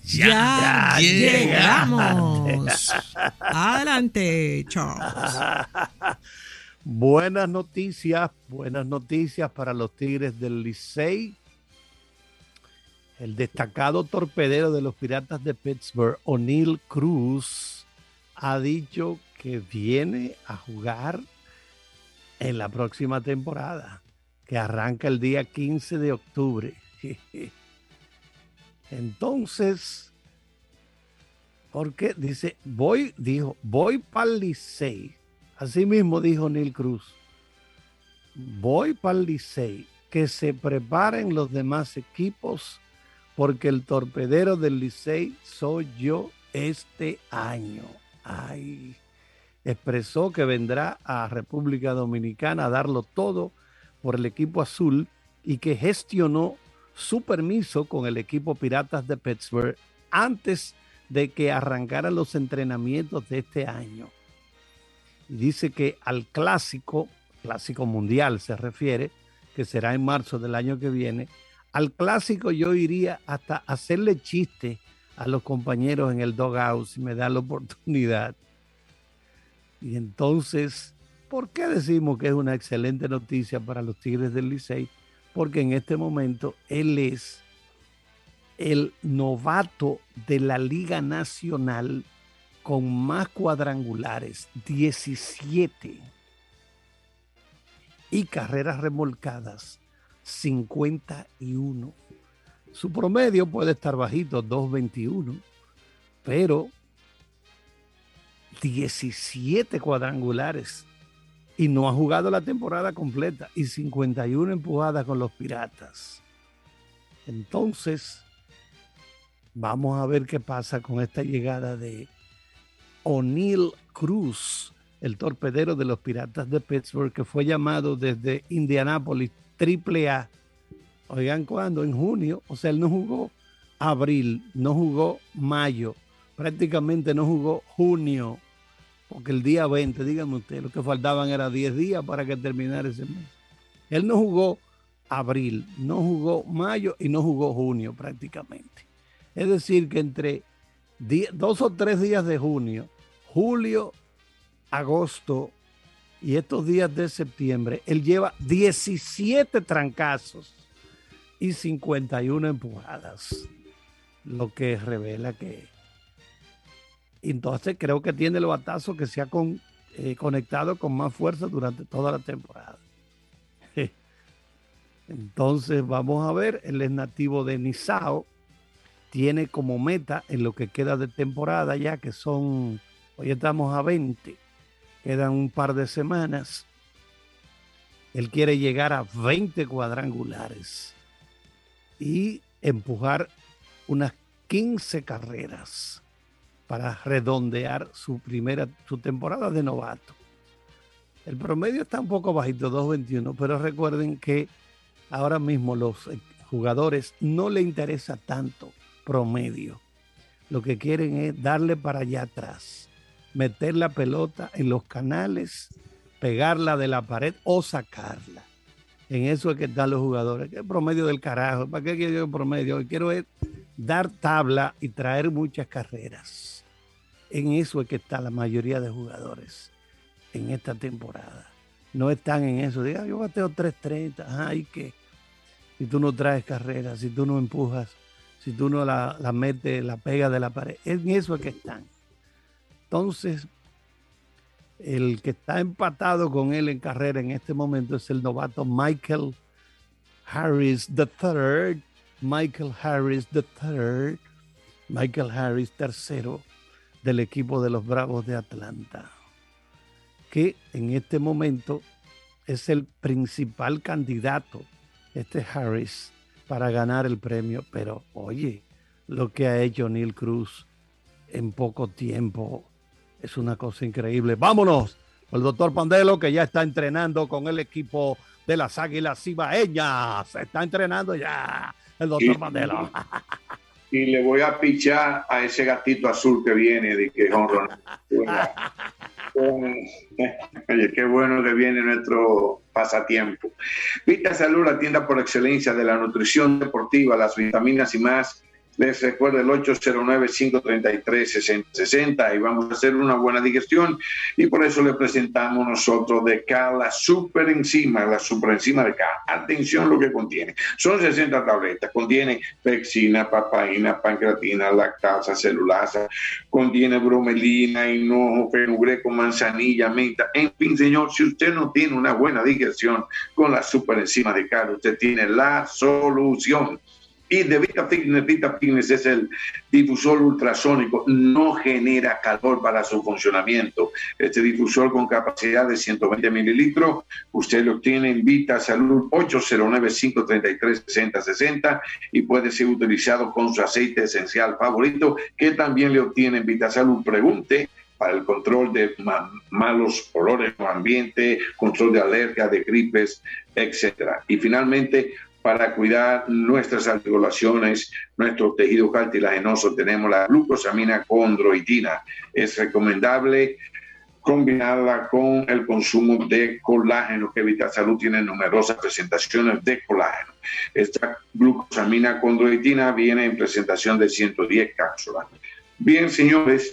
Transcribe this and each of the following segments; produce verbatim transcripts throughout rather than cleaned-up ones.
Ya, ya llegamos. Adelante, Charles. Buenas noticias, buenas noticias para los Tigres del Licey. El destacado torpedero de los Piratas de Pittsburgh, Oneil Cruz, ha dicho que viene a jugar en la próxima temporada, que arranca el día quince de octubre. Entonces, ¿por qué? Dice, voy, dijo, voy para el Licey. Así mismo dijo Oneil Cruz. Voy para el Licey. Que se preparen los demás equipos porque el torpedero del Licey soy yo este año. Ay, expresó que vendrá a República Dominicana a darlo todo por el equipo azul y que gestionó su permiso con el equipo Piratas de Pittsburgh antes de que arrancaran los entrenamientos de este año. Y dice que al clásico, clásico mundial se refiere, que será en marzo del año que viene, al clásico yo iría hasta hacerle chiste a los compañeros en el dugout si me dan la oportunidad. Y entonces, ¿por qué decimos que es una excelente noticia para los Tigres del Licey? Porque en este momento él es el novato de la Liga Nacional con más cuadrangulares, diecisiete, y carreras remolcadas, cincuenta y uno. Su promedio puede estar bajito, dos veintiuno, pero diecisiete cuadrangulares y no ha jugado la temporada completa y cincuenta y una empujadas con los Piratas. Entonces, vamos a ver qué pasa con esta llegada de Oneil Cruz, el torpedero de los Piratas de Pittsburgh, que fue llamado desde Indianápolis triple A. Oigan, ¿cuándo? En junio. O sea, él no jugó abril, no jugó mayo, prácticamente no jugó junio, porque el día veinte, díganme usted, lo que faltaban era diez días para que terminara ese mes. Él no jugó abril, no jugó mayo y no jugó junio prácticamente. Es decir, que entre die- dos o tres días de junio, julio, agosto y estos días de septiembre, él lleva diecisiete trancazos y cincuenta y una empujadas, lo que revela que entonces creo que tiene el batazo que se ha con, eh, conectado con más fuerza durante toda la temporada. Entonces vamos a ver, él es nativo de Nizao, tiene como meta en lo que queda de temporada ya que son, hoy estamos a veinte, quedan un par de semanas, él quiere llegar a veinte cuadrangulares y empujar unas quince carreras para redondear su primera, su temporada de novato. El promedio está un poco bajito, dos veintiuno, pero recuerden que ahora mismo los jugadores no le interesa tanto promedio. Lo que quieren es darle para allá atrás, meter la pelota en los canales, pegarla de la pared o sacarla. En eso es que están los jugadores. ¿Qué promedio del carajo? ¿Para qué quiero yo promedio? Lo que quiero es dar tabla y traer muchas carreras. En eso es que está la mayoría de jugadores en esta temporada. No están en eso. Diga, yo bateo tres treinta. Ay, que si tú no traes carreras, si tú no empujas, si tú no la, la metes, la pegas de la pared. En eso es que están. Entonces, el que está empatado con él en carrera en este momento es el novato Michael Harris tercero. Michael Harris tercero. Michael Harris tercero del equipo de los Bravos de Atlanta, que en este momento es el principal candidato, este Harris, para ganar el premio. Pero oye, lo que ha hecho Oneil Cruz en poco tiempo es una cosa increíble. Vámonos, el doctor Pandelo, que ya está entrenando con el equipo de las Águilas Cibaeñas. Se está entrenando ya el doctor y, Pandelo. Y le voy a pichar a ese gatito azul que viene de que honro. Oye, qué bueno que viene nuestro pasatiempo. Vita Salud, la tienda por excelencia de la nutrición deportiva, las vitaminas y más, Les recuerdo el ocho cero nueve, cinco tres tres, seis cero seis cero y vamos a hacer una buena digestión y por eso le presentamos nosotros de K la super enzima, la super enzima de K. Atención lo que contiene. Son sesenta tabletas, contiene pexina, papaína, pancreatina, lactasa, celulasa, contiene bromelina, hinojo, fenugreco, manzanilla, menta. En fin, señor, si usted no tiene una buena digestión con la super enzima de K, usted tiene la solución. Y de VitaFitness, VitaFitness es el difusor ultrasónico, no genera calor para su funcionamiento. Este difusor con capacidad de ciento veinte mililitros, usted lo obtiene en VitaSalud ocho cero nueve, cinco tres tres, seis cero seis cero y puede ser utilizado con su aceite esencial favorito, que también le obtiene en VitaSalud. Pregunte para el control de ma malos olores en el ambiente, control de alergias, de gripes, etcétera. Y finalmente, para cuidar nuestras articulaciones, nuestro tejido cartilaginoso, tenemos la glucosamina condroitina. Es recomendable combinarla con el consumo de colágeno, que VitaSalud tiene numerosas presentaciones de colágeno. Esta glucosamina condroitina viene en presentación de ciento diez cápsulas. Bien, señores,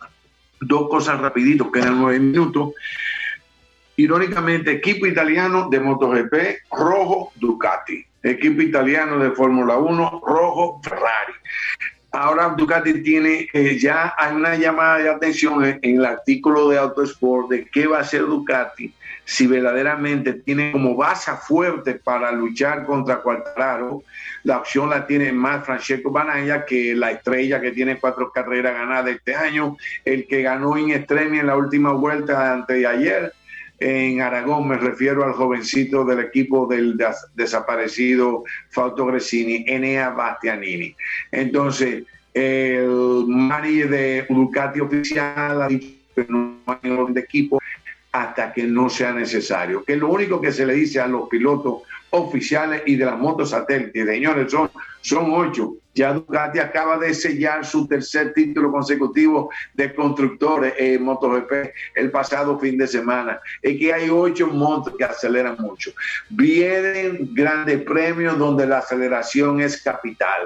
dos cosas rapidito, quedan nueve minutos. Irónicamente, equipo italiano de MotoGP, rojo Ducati. Equipo italiano de Fórmula uno, rojo Ferrari. Ahora Ducati tiene, eh, ya hay una llamada de atención en, en el artículo de Autosport de qué va a hacer Ducati si verdaderamente tiene como base fuerte para luchar contra Quartararo. La opción la tiene más Francesco Bagnaia, que la estrella que tiene cuatro carreras ganadas este año, el que ganó in extremis en la última vuelta antes de ayer en Aragón. Me refiero al jovencito del equipo del des desaparecido Fausto Gresini, Enea Bastianini. Entonces, el manager de Ducati oficial ha dicho que no hay orden de equipo hasta que no sea necesario. Que lo único que se le dice a los pilotos oficiales y de las motos satélites, señores, son, son ocho. Ya Ducati acaba de sellar su tercer título consecutivo de constructores en MotoGP el pasado fin de semana. Es que hay ocho motos que aceleran mucho. Vienen grandes premios donde la aceleración es capital.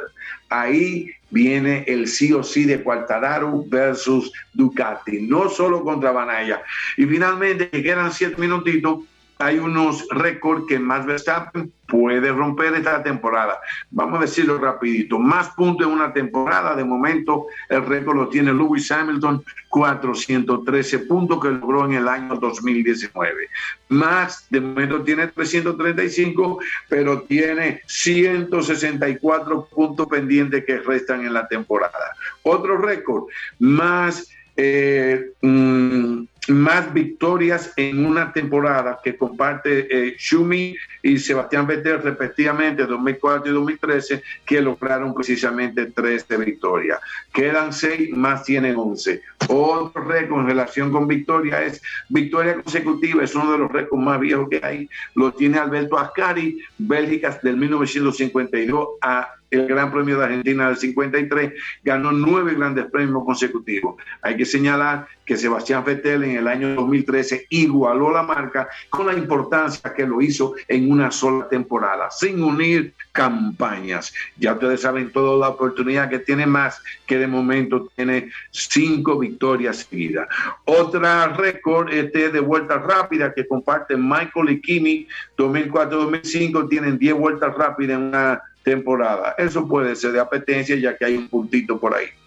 Ahí viene el sí o sí de Quartararo versus Ducati, no solo contra Bagnaia. Y finalmente, que quedan siete minutitos, hay unos récords que Max Verstappen puede romper esta temporada. Vamos a decirlo rapidito. Más puntos en una temporada. De momento, el récord lo tiene Lewis Hamilton, cuatrocientos trece puntos que logró en el año dos mil diecinueve. Max, de momento, tiene trescientos treinta y cinco, pero tiene ciento sesenta y cuatro puntos pendientes que restan en la temporada. Otro récord, más... Eh, mmm, más victorias en una temporada que comparte eh, Schumi y Sebastián Vettel respectivamente dos mil cuatro y dos mil trece, que lograron precisamente trece victorias. Quedan seis, más tienen once. Otro récord en relación con victoria es victoria consecutiva, es uno de los récords más viejos que hay, lo tiene Alberto Ascari, Bélgica del mil novecientos cincuenta y dos a el Gran Premio de Argentina del cincuenta y tres, ganó nueve grandes premios consecutivos. Hay que señalar que Sebastián Vettel en el año dos mil trece igualó la marca con la importancia que lo hizo en una sola temporada, sin unir campañas. Ya ustedes saben toda la oportunidad que tiene Max, que de momento tiene cinco victorias seguidas. Otra récord este de vueltas rápidas que comparten Michael y Kimi, dos mil cuatro dos mil cinco, tienen diez vueltas rápidas en una temporada. Eso puede ser de apetencia, ya que hay un puntito por ahí.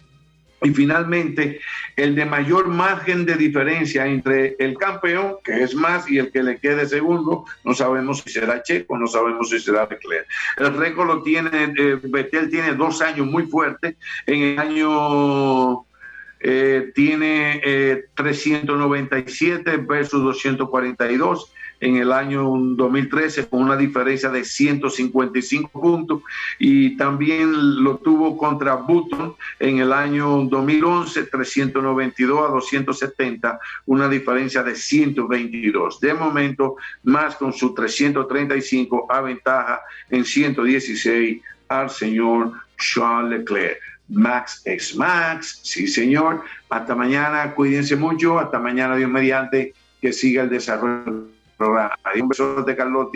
Y finalmente, el de mayor margen de diferencia entre el campeón, que es Max, y el que le quede segundo, no sabemos si será Checo, no sabemos si será Leclerc. El récord lo tiene, eh, Vettel tiene dos años muy fuertes. En el año eh, tiene eh, trescientos noventa y siete versus doscientos cuarenta y dos. En el año dos mil trece con una diferencia de ciento cincuenta y cinco puntos, y también lo tuvo contra Button en el año dos mil once, trescientos noventa y dos a doscientos setenta, una diferencia de ciento veintidós. De momento, más con su trescientos treinta y cinco aventaja en ciento dieciséis al señor Charles Leclerc. Max es Max, sí señor. Hasta mañana, cuídense mucho, hasta mañana Dios mediante, que siga el desarrollo programa. Un beso de Carlotti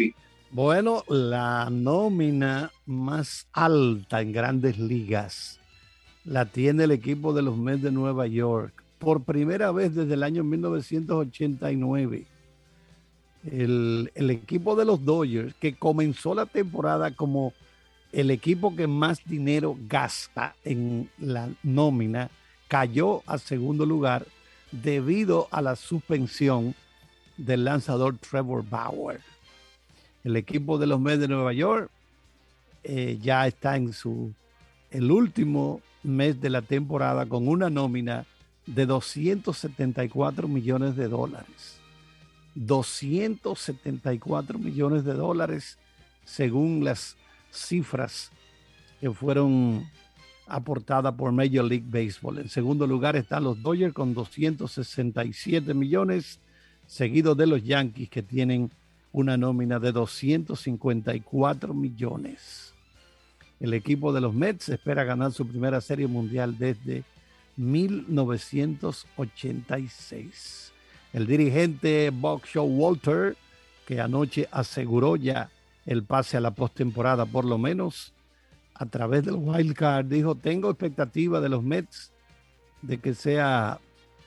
Bueno, la nómina más alta en Grandes Ligas la tiene el equipo de los Mets de Nueva York. Por primera vez desde el año mil novecientos ochenta y nueve, el, el equipo de los Dodgers, que comenzó la temporada como el equipo que más dinero gasta en la nómina, cayó a segundo lugar debido a la suspensión del lanzador Trevor Bauer. El equipo de los Mets de Nueva York eh, ya está en su el último mes de la temporada con una nómina de doscientos setenta y cuatro millones de dólares. doscientos setenta y cuatro millones de dólares según las cifras que fueron aportadas por Major League Baseball. En segundo lugar están los Dodgers con doscientos sesenta y siete millones, seguidos de los Yankees que tienen una nómina de doscientos cincuenta y cuatro millones. El equipo de los Mets espera ganar su primera serie mundial desde mil novecientos ochenta y seis. El dirigente Buck Showalter, que anoche aseguró ya el pase a la postemporada, por lo menos a través del wild card, dijo: tengo expectativa de los Mets de que sea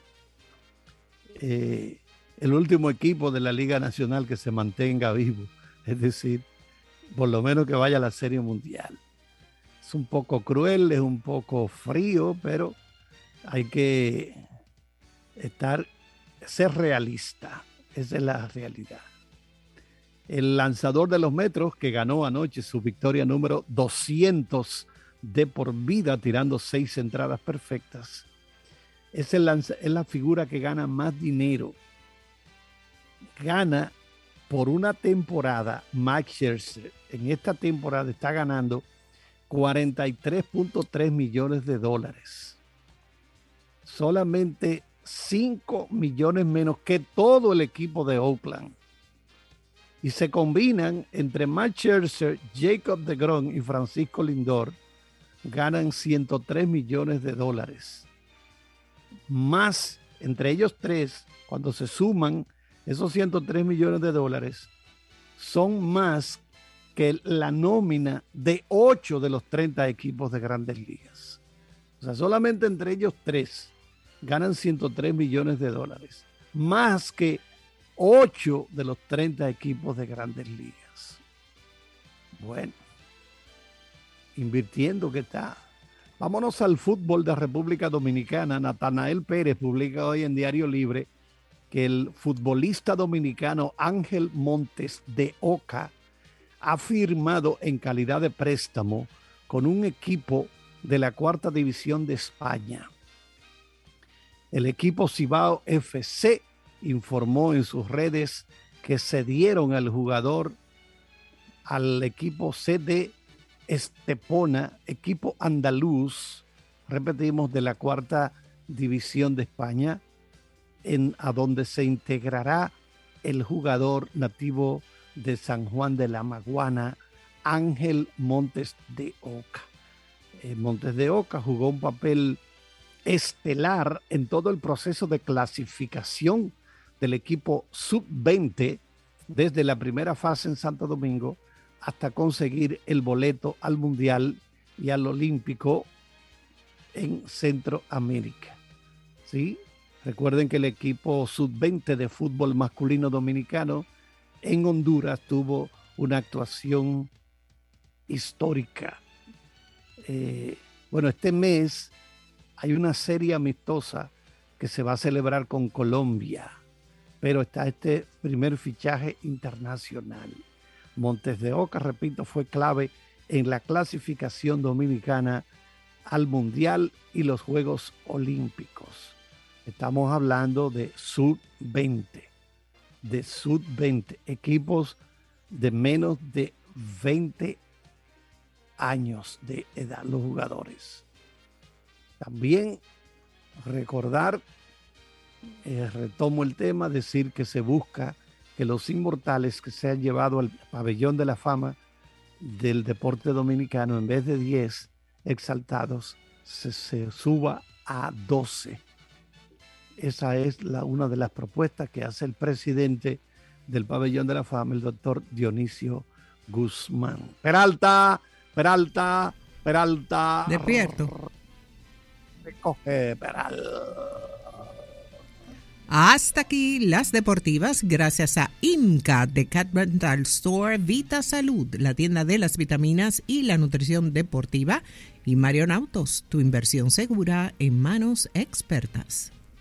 eh, el último equipo de la Liga Nacional que se mantenga vivo, es decir, por lo menos que vaya a la Serie Mundial. Es un poco cruel, es un poco frío, pero hay que estar, ser realista. Esa es la realidad. El lanzador de los Metros, que ganó anoche su victoria número doscientos de por vida, tirando seis entradas perfectas, es, el lanza, es la figura que gana más dinero. Gana por una temporada. Max Scherzer en esta temporada está ganando cuarenta y tres punto tres millones de dólares. Solamente cinco millones menos que todo el equipo de Oakland. Y se combinan entre Max Scherzer, Jacob deGrom y Francisco Lindor, ganan ciento tres millones de dólares. Más, entre ellos tres, cuando se suman, esos ciento tres millones de dólares son más que la nómina de ocho de los treinta equipos de Grandes Ligas. O sea, solamente entre ellos tres ganan ciento tres millones de dólares, más que ocho de los treinta equipos de Grandes Ligas. Bueno, invirtiendo que está. Vámonos al fútbol de República Dominicana. Natanael Pérez publica hoy en Diario Libre que el futbolista dominicano Ángel Montes de Oca ha firmado en calidad de préstamo con un equipo de la cuarta división de España. El equipo Cibao F C informó en sus redes que cedieron al jugador al equipo C D Estepona, equipo andaluz, repetimos, de la cuarta división de España, en, a donde se integrará el jugador nativo de San Juan de la Maguana, Ángel Montes de Oca. Eh, Montes de Oca jugó un papel estelar en todo el proceso de clasificación del equipo sub veinte desde la primera fase en Santo Domingo hasta conseguir el boleto al Mundial y al Olímpico en Centroamérica. ¿Sí? Recuerden que el equipo sub veinte de fútbol masculino dominicano en Honduras tuvo una actuación histórica. Eh, bueno, este mes hay una serie amistosa que se va a celebrar con Colombia, pero está este primer fichaje internacional. Montes de Oca, repito, fue clave en la clasificación dominicana al Mundial y los Juegos Olímpicos. Estamos hablando de sub veinte, de sub veinte, equipos de menos de veinte años de edad, los jugadores. También recordar, eh, retomo el tema, decir que se busca que los inmortales que se han llevado al pabellón de la fama del deporte dominicano, en vez de diez exaltados, se, se suba a doce. Esa es la, una de las propuestas que hace el presidente del pabellón de la fama, el doctor Dionisio Guzmán. Peralta, Peralta, Peralta. Despierto. Recoge, Peralta. Hasta aquí las deportivas, gracias a IMCA de Cat Rental Store, Vita Salud, la tienda de las vitaminas y la nutrición deportiva, y Marion Autos, tu inversión segura en manos expertas.